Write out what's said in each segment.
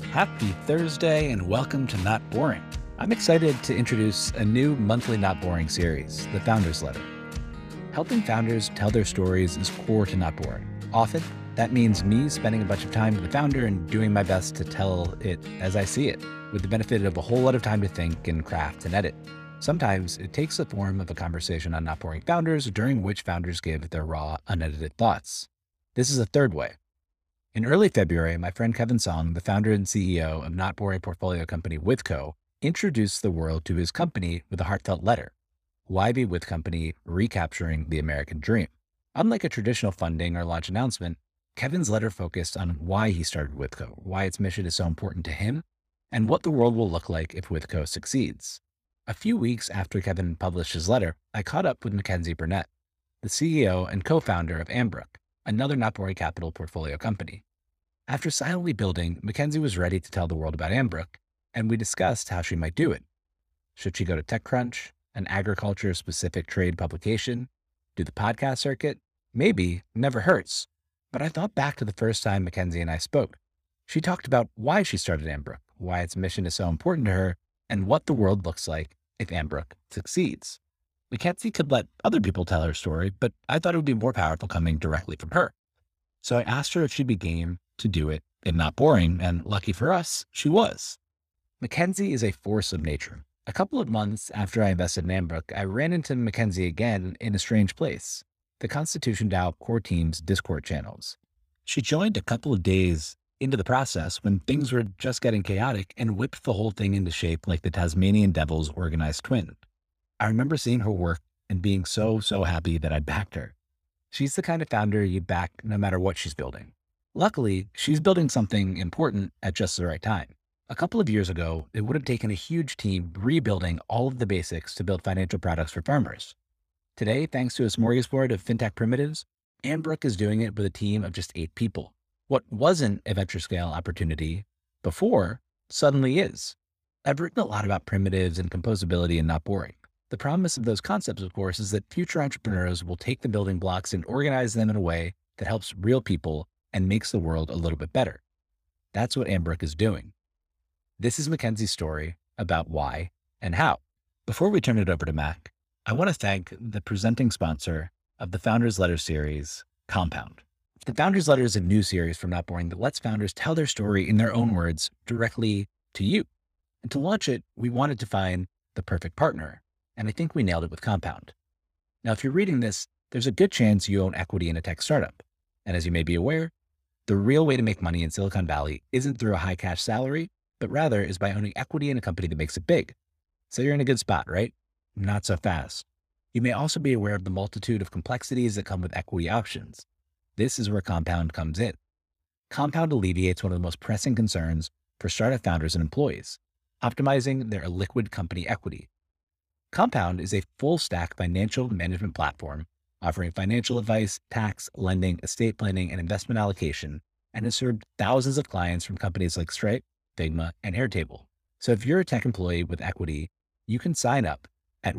Happy Thursday and welcome to Not Boring. I'm excited to introduce a new monthly Not Boring series, The Founders Letter. Helping founders tell their stories is core to Not Boring. Often, that means me spending a bunch of time with the founder and doing my best to tell it as I see it, with the benefit of a whole lot of time to think and craft and edit. Sometimes it takes the form of a conversation on Not Boring Founders, during which founders give their raw, unedited thoughts. This is a third way. In early February, my friend Kevin Song, the founder and CEO of Not Boring portfolio company Withco, introduced the world to his company with a heartfelt letter. Why Be With Company, Recapturing the American Dream. Unlike a traditional funding or launch announcement, Kevin's letter focused on why he started Withco, why its mission is so important to him, and what the world will look like if Withco succeeds. A few weeks after Kevin published his letter, I caught up with Mackenzie Burnett, the CEO and co-founder of Ambrook, another Not Boring Capital portfolio company. After silently building, Mackenzie was ready to tell the world about Ambrook, and we discussed how she might do it. Should she go to TechCrunch, an agriculture-specific trade publication, do the podcast circuit? Maybe, never hurts. But I thought back to the first time Mackenzie and I spoke. She talked about why she started Ambrook, why its mission is so important to her, and what the world looks like if Ambrook succeeds. Mackenzie could let other people tell her story, but I thought it would be more powerful coming directly from her. So I asked her if she'd be game to do it in Not Boring, and lucky for us, she was. Mackenzie is a force of nature. A couple of months after I invested in Ambrook, I ran into Mackenzie again in a strange place, the Constitution DAO core team's Discord channels. She joined a couple of days into the process when things were just getting chaotic and whipped the whole thing into shape like the Tasmanian Devil's organized twin. I remember seeing her work and being so happy that I backed her. She's the kind of founder you'd back no matter what she's building. Luckily, she's building something important at just the right time. A couple of years ago, it would have taken a huge team rebuilding all of the basics to build financial products for farmers. Today, thanks to a smorgasbord of fintech primitives, Ambrook is doing it with a team of just 8 people. What wasn't a venture scale opportunity before suddenly is. I've written a lot about primitives and composability and Not Boring. The promise of those concepts, of course, is that future entrepreneurs will take the building blocks and organize them in a way that helps real people and makes the world a little bit better. That's what Ambrook is doing. This is Mackenzie's story about why and how. Before we turn it over to Mac, I want to thank the presenting sponsor of the Founders Letter series, Compound. The Founders Letter is a new series from Not Boring that lets founders tell their story in their own words directly to you. And to launch it, we wanted to find the perfect partner. And I think we nailed it with Compound. Now, if you're reading this, there's a good chance you own equity in a tech startup. And as you may be aware, the real way to make money in Silicon Valley isn't through a high cash salary, but rather is by owning equity in a company that makes it big. So you're in a good spot, right? Not so fast. You may also be aware of the multitude of complexities that come with equity options. This is where Compound comes in. Compound alleviates one of the most pressing concerns for startup founders and employees, optimizing their liquid company equity. Compound is a full-stack financial management platform offering financial advice, tax, lending, estate planning, and investment allocation, and has served thousands of clients from companies like Stripe, Figma, and Airtable. So if you're a tech employee with equity, you can sign up at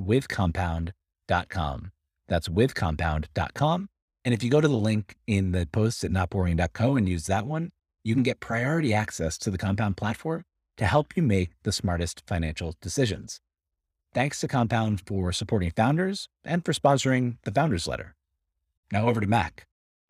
withcompound.com. That's withcompound.com. And if you go to the link in the post at notboring.co and use that one, you can get priority access to the Compound platform to help you make the smartest financial decisions. Thanks to Compound for supporting founders and for sponsoring the Founders Letter. Now over to Mac.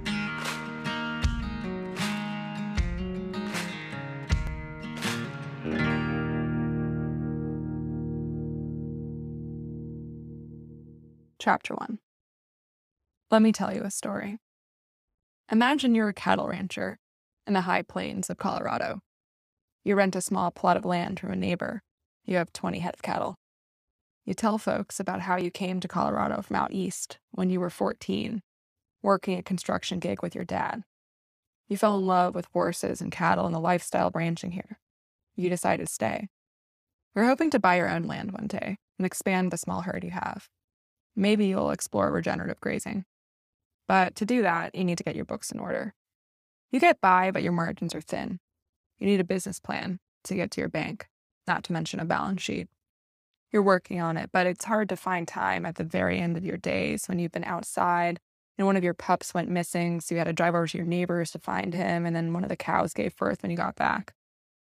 Chapter 1. Let me tell you a story. Imagine you're a cattle rancher in the high plains of Colorado. You rent a small plot of land from a neighbor. You have 20 head of cattle. You tell folks about how you came to Colorado from out east when you were 14, working a construction gig with your dad. You fell in love with horses and cattle and the lifestyle of ranching here. You decided to stay. You're hoping to buy your own land one day and expand the small herd you have. Maybe you'll explore regenerative grazing. But to do that, you need to get your books in order. You get by, but your margins are thin. You need a business plan to get to your bank, not to mention a balance sheet. You're working on it, but it's hard to find time at the very end of your days when you've been outside and one of your pups went missing, so you had to drive over to your neighbor's to find him, and then one of the cows gave birth when you got back.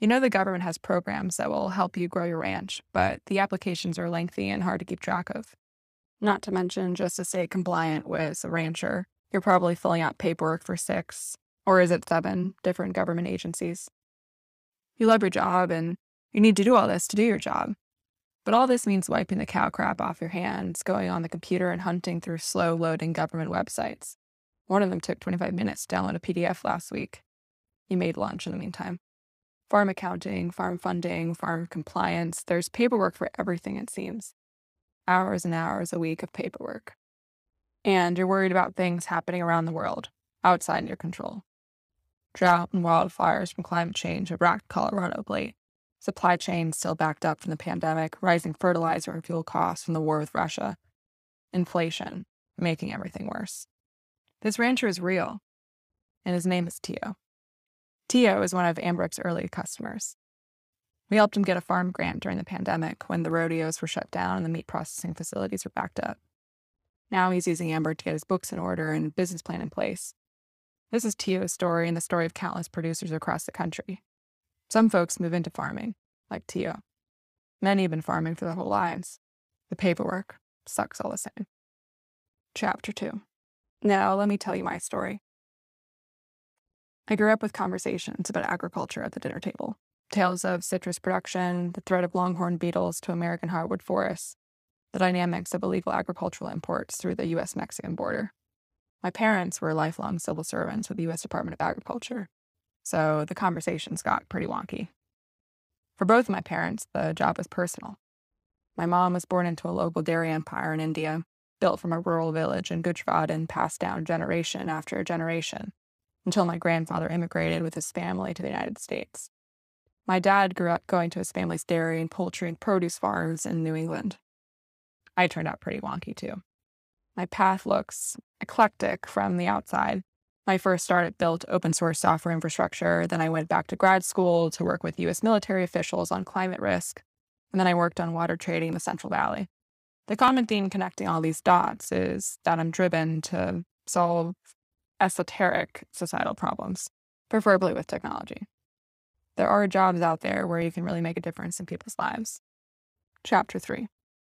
You know the government has programs that will help you grow your ranch, but the applications are lengthy and hard to keep track of. Not to mention, just to stay compliant with a rancher, you're probably filling out paperwork for 6, or is it 7, different government agencies. You love your job and you need to do all this to do your job. But all this means wiping the cow crap off your hands, going on the computer and hunting through slow-loading government websites. One of them took 25 minutes to download a PDF last week. You made lunch in the meantime. Farm accounting, farm funding, farm compliance, there's paperwork for everything, it seems. Hours and hours a week of paperwork. And you're worried about things happening around the world, outside your control. Drought and wildfires from climate change have racked Colorado of late. Supply chains still backed up from the pandemic, rising fertilizer and fuel costs from the war with Russia. Inflation, making everything worse. This rancher is real, and his name is Tio. Tio is one of Ambrook's early customers. We helped him get a farm grant during the pandemic when the rodeos were shut down and the meat processing facilities were backed up. Now he's using Ambrook to get his books in order and business plan in place. This is Tio's story and the story of countless producers across the country. Some folks move into farming, like Tio. Many have been farming for their whole lives. The paperwork sucks all the same. Chapter 2. Now, let me tell you my story. I grew up with conversations about agriculture at the dinner table. Tales of citrus production, the threat of longhorn beetles to American hardwood forests, the dynamics of illegal agricultural imports through the U.S.-Mexican border. My parents were lifelong civil servants with the U.S. Department of Agriculture, so the conversations got pretty wonky. For both of my parents, the job was personal. My mom was born into a local dairy empire in India, built from a rural village in Gujarat and passed down generation after generation, until my grandfather immigrated with his family to the United States. My dad grew up going to his family's dairy and poultry and produce farms in New England. I turned out pretty wonky, too. My path looks eclectic from the outside. My first startup built open source software infrastructure, then I went back to grad school to work with U.S. military officials on climate risk, and then I worked on water trading in the Central Valley. The common theme connecting all these dots is that I'm driven to solve esoteric societal problems, preferably with technology. There are jobs out there where you can really make a difference in people's lives. Chapter 3.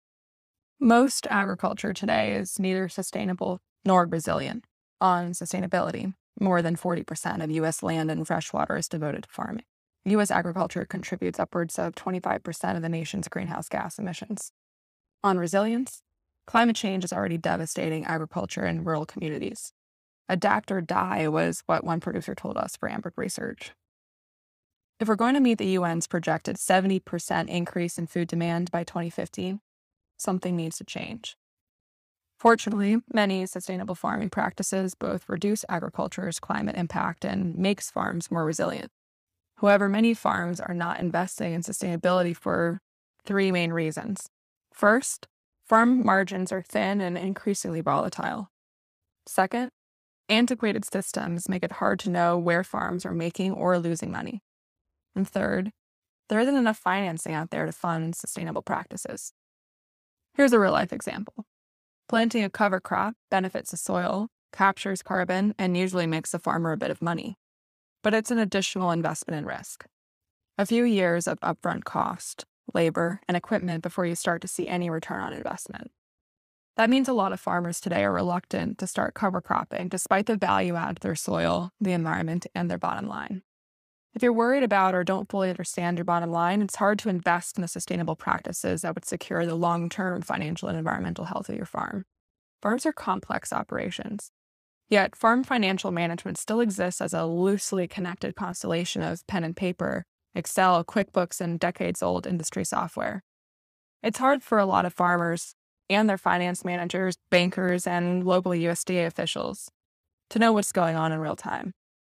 Most agriculture today is neither sustainable nor resilient. On sustainability, more than 40% of U.S. land and freshwater is devoted to farming. U.S. agriculture contributes upwards of 25% of the nation's greenhouse gas emissions. On resilience, climate change is already devastating agriculture in rural communities. Adapt or die was what one producer told us for Ambrook research. If we're going to meet the UN's projected 70% increase in food demand by 2050, something needs to change. Fortunately, many sustainable farming practices both reduce agriculture's climate impact and makes farms more resilient. However, many farms are not investing in sustainability for 3 main reasons. First, farm margins are thin and increasingly volatile. Second, antiquated systems make it hard to know where farms are making or losing money. And third, there isn't enough financing out there to fund sustainable practices. Here's a real-life example. Planting a cover crop benefits the soil, captures carbon, and usually makes the farmer a bit of money. But it's an additional investment and risk. A few years of upfront cost, labor, and equipment before you start to see any return on investment. That means a lot of farmers today are reluctant to start cover cropping despite the value add to their soil, the environment, and their bottom line. If you're worried about or don't fully understand your bottom line, it's hard to invest in the sustainable practices that would secure the long-term financial and environmental health of your farm. Farms are complex operations. Yet, farm financial management still exists as a loosely connected constellation of pen and paper, Excel, QuickBooks, and decades-old industry software. It's hard for a lot of farmers and their finance managers, bankers, and local USDA officials to know what's going on in real time.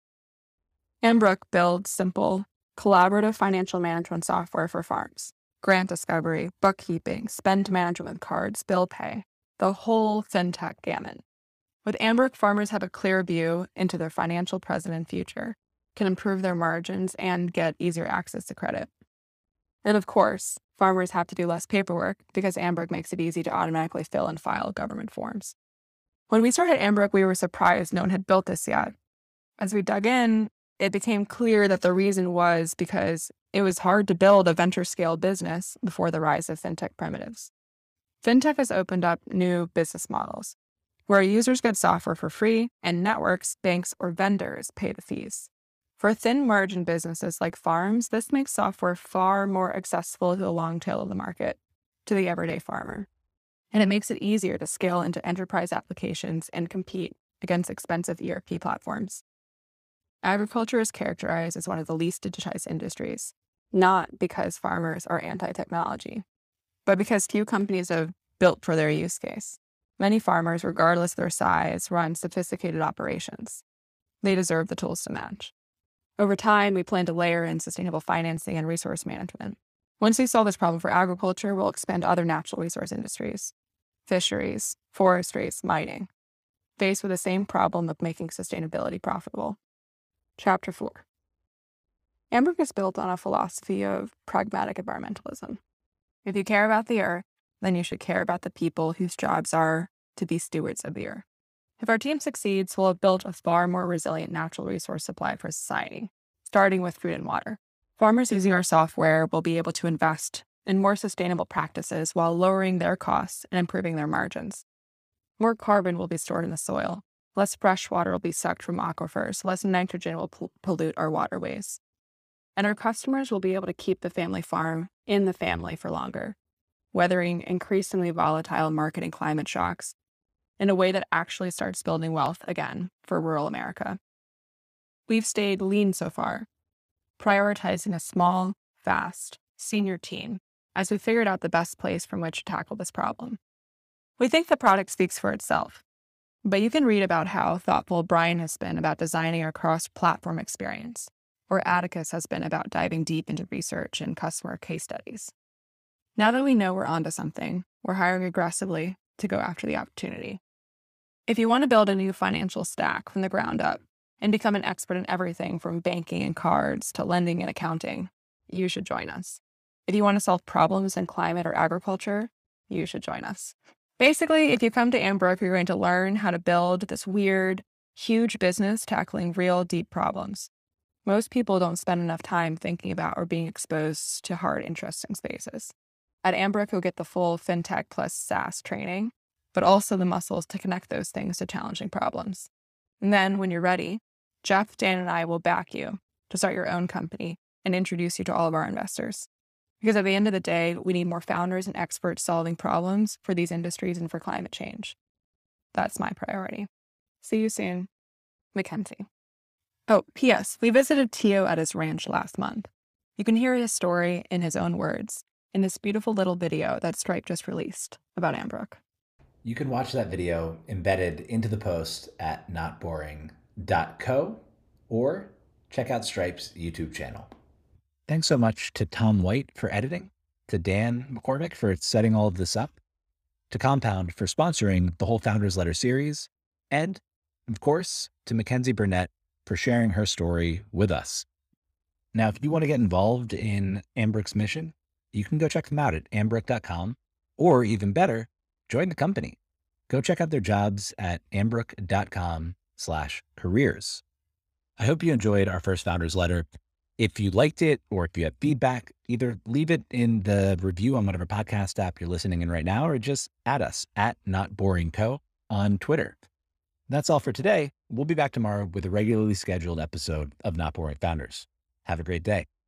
Ambrook builds simple, collaborative financial management software for farms. Grant discovery, bookkeeping, spend management with cards, bill pay, the whole fintech gamut. With Ambrook, farmers have a clear view into their financial present and future, can improve their margins, and get easier access to credit. And of course, farmers have to do less paperwork because Ambrook makes it easy to automatically fill and file government forms. When we started Ambrook, we were surprised no one had built this yet. As we dug in, it became clear that the reason was because It was hard to build a venture-scale business before the rise of fintech primitives. Fintech has opened up new business models, where users get software for free and networks, banks, or vendors pay the fees. For thin-margin businesses like farms, this makes software far more accessible to the long tail of the market, to the everyday farmer. And it makes it easier to scale into enterprise applications and compete against expensive ERP platforms. Agriculture is characterized as one of the least digitized industries, not because farmers are anti-technology, but because few companies have built for their use case. Many farmers, regardless of their size, run sophisticated operations. They deserve the tools to match. Over time, we plan to layer in sustainable financing and resource management. Once we solve this problem for agriculture, we'll expand to other natural resource industries, fisheries, forestries, mining, faced with the same problem of making sustainability profitable. Chapter 4. Ambrook is built on a philosophy of pragmatic environmentalism. If you care about the earth, then you should care about the people whose jobs are to be stewards of the earth. If our team succeeds, we'll have built a far more resilient natural resource supply for society, starting with food and water. Farmers using our software will be able to invest in more sustainable practices while lowering their costs and improving their margins. More carbon will be stored in the soil. Less fresh water will be sucked from aquifers. Less nitrogen will pollute our waterways. And our customers will be able to keep the family farm in the family for longer, weathering increasingly volatile market and climate shocks in a way that actually starts building wealth again for rural America. We've stayed lean so far, prioritizing a small, fast, senior team as we figured out the best place from which to tackle this problem. We think the product speaks for itself, but you can read about how thoughtful Brian has been about designing a cross-platform experience, or Atticus has been about diving deep into research and customer case studies. Now that we know we're onto something, we're hiring aggressively to go after the opportunity. If you want to build a new financial stack from the ground up and become an expert in everything from banking and cards to lending and accounting, you should join us. If you want to solve problems in climate or agriculture, you should join us. Basically, if you come to Ambrook, you're going to learn how to build this weird, huge business tackling real, deep problems. Most people don't spend enough time thinking about or being exposed to hard, interesting spaces. At Ambrook, you'll get the full FinTech plus SaaS training, but also the muscles to connect those things to challenging problems. And then, when you're ready, Jeff, Dan, and I will back you to start your own company and introduce you to all of our investors. Because at the end of the day, we need more founders and experts solving problems for these industries and for climate change. That's my priority. See you soon. Mackenzie. Oh, P.S. We visited Tio at his ranch last month. You can hear his story in his own words in this beautiful little video that Stripe just released about Ambrook. You can watch that video embedded into the post at notboring.co or check out Stripe's YouTube channel. Thanks so much to Tom White for editing, to Dan McCormick for setting all of this up, to Compound for sponsoring the whole Founders Letter series, and, of course, to Mackenzie Burnett for sharing her story with us. Now, if you want to get involved in Ambrook's mission, you can go check them out at ambrook.com, or even better, join the company. Go check out their jobs at ambrook.com/careers. I hope you enjoyed our first Founders Letter. If you liked it, or if you have feedback, either leave it in the review on whatever podcast app you're listening in right now, or just add us at NotBoringCo on Twitter. That's all for today. We'll be back tomorrow with a regularly scheduled episode of Not Boring Founders. Have a great day.